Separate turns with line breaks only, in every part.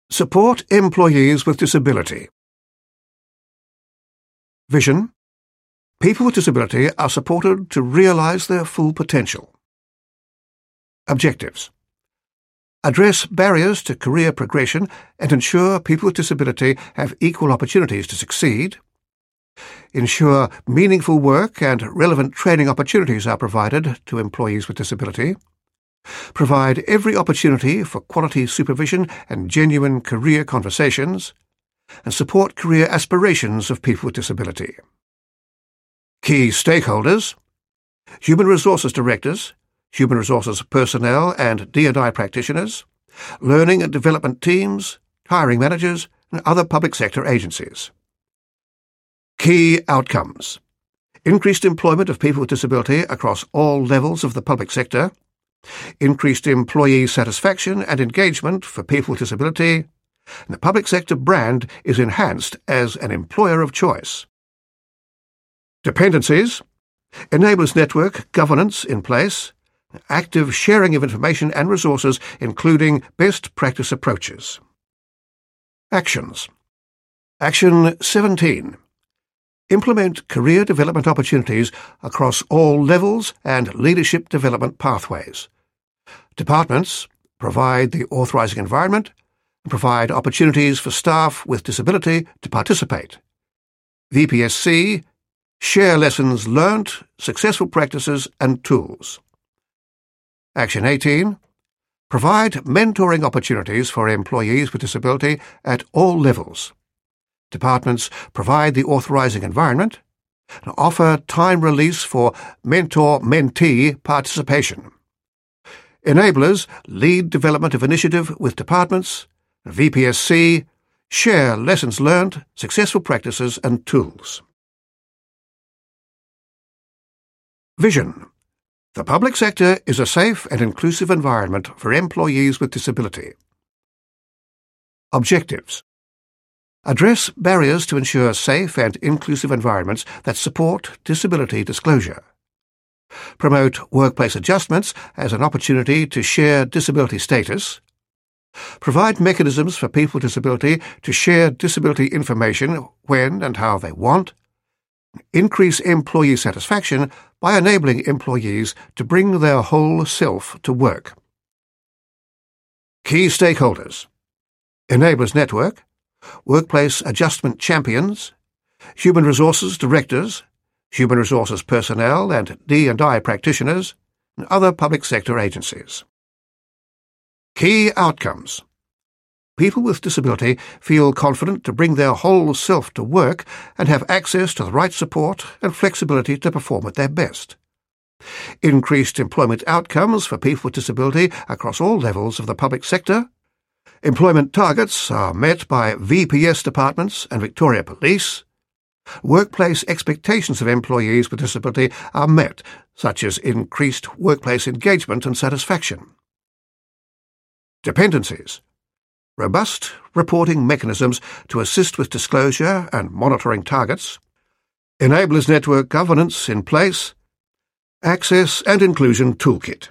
Support employees with disability. Vision. People with disability are supported to realise their full potential. Objectives. Address barriers to career progression and ensure people with disability have equal opportunities to succeed. Ensure meaningful work and relevant training opportunities are provided to employees with disability. Provide every opportunity for quality supervision and genuine career conversations, and support career aspirations of people with disability. Key stakeholders: Human Resources Directors, Human Resources personnel and D&I practitioners, learning and development teams, hiring managers, and other public sector agencies. Key outcomes: increased employment of people with disability across all levels of the public sector, increased employee satisfaction and engagement for people with disability, and the public sector brand is enhanced as an employer of choice. Dependencies: enables network governance in place, active sharing of information and resources, including best practice approaches. Actions. Action 17. Implement career development opportunities across all levels and leadership development pathways. Departments provide the authorising environment and provide opportunities for staff with disability to participate. VPSC share lessons learnt, successful practices and tools. Action 18. Provide mentoring opportunities for employees with disability at all levels. Departments provide the authorising environment and offer time release for mentor-mentee participation. Enablers lead development of initiative with departments. VPSC share lessons learned, successful practices and tools. Vision. The public sector is a safe and inclusive environment for employees with disability. Objectives. Address barriers to ensure safe and inclusive environments that support disability disclosure. Promote workplace adjustments as an opportunity to share disability status. Provide mechanisms for people with disability to share disability information when and how they want. Increase employee satisfaction by enabling employees to bring their whole self to work. Key stakeholders: Enablers Network, Workplace Adjustment Champions, Human Resources Directors, Human Resources personnel and D&I practitioners, and other public sector agencies. Key outcomes: people with disability feel confident to bring their whole self to work and have access to the right support and flexibility to perform at their best. Increased employment outcomes for people with disability across all levels of the public sector. Employment targets are met by VPS departments and Victoria Police. Workplace expectations of employees with disability are met, such as increased workplace engagement and satisfaction. Dependencies: robust reporting mechanisms to assist with disclosure and monitoring targets. Enablers Network governance in place. Access and Inclusion Toolkit.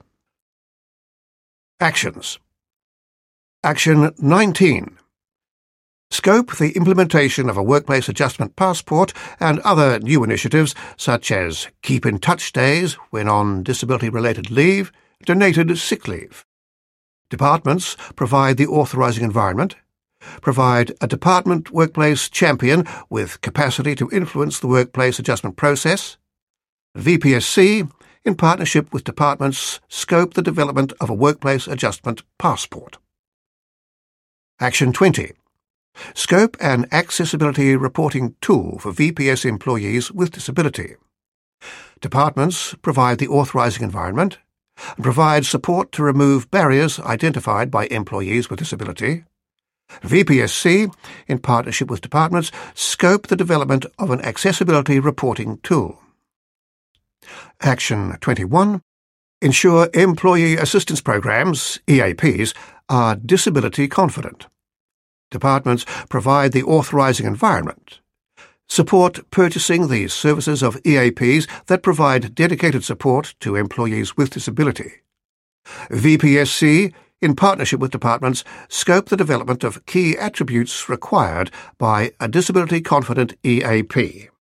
Actions. Action 19. Scope the implementation of a workplace adjustment passport and other new initiatives such as Keep in Touch days when on disability-related leave, donated sick leave. Departments provide the authorising environment. Provide a department workplace champion with capacity to influence the workplace adjustment process. VPSC, in partnership with departments, scope the development of a workplace adjustment passport. Action 20. Scope an accessibility reporting tool for VPS employees with disability. Departments provide the authorising environment and provide support to remove barriers identified by employees with disability. VPSC, in partnership with departments, scope the development of an accessibility reporting tool. Action 21. Ensure employee assistance programs, EAPs, are disability confident. Departments provide the authorising environment. Support purchasing the services of EAPs that provide dedicated support to employees with disability. VPSC, in partnership with departments, scope the development of key attributes required by a disability-confident EAP.